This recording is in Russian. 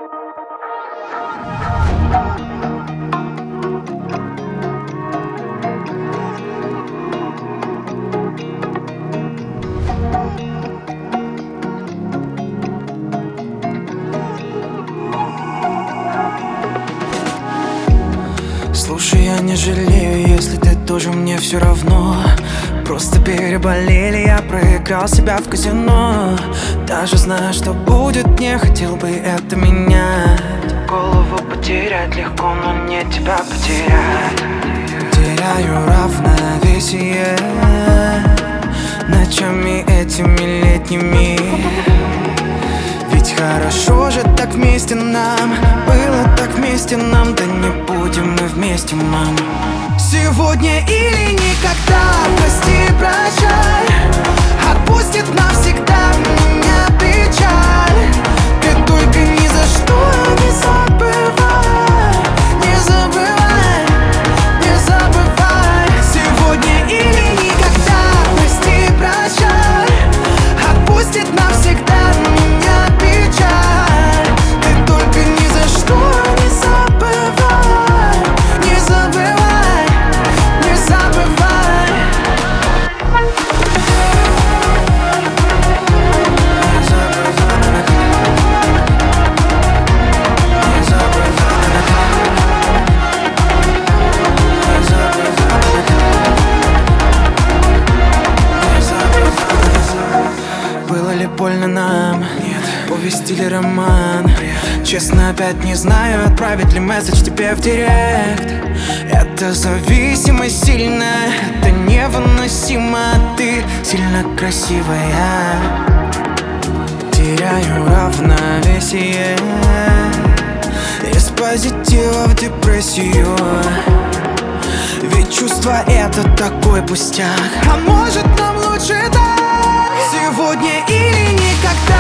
Слушай, я не жалею, если ты тоже, мне все равно. Просто переболели, я проиграл себя в казино. Даже зная, что будет, не хотел бы это менять. Голову потерять легко, но не тебя потерять. Теряю равновесие ночами этими летними. Ведь хорошо же так вместе нам, было так вместе нам. Да не будем мы вместе, мам. Сегодня или никогда, прости, прощай. Отпустит навсегда меня печаль. Ты только ни за что не забывай. Не забывай, не забывай. Сегодня или никогда, прости, прощай. Отпустит навсегда меня печаль. Ты только ни за что не забывай. Не забывай, не забывай. Было ли больно нам? Нет. Повесть или роман? Бред. Честно, опять не знаю, отправить ли месседж тебе в директ. Это зависимость сильная, это невыносимо. Ты сильно красивая. Теряю равновесие из позитива в депрессию. Ведь чувство это такой пустяк. А может нам лучше так? Сегодня или никогда.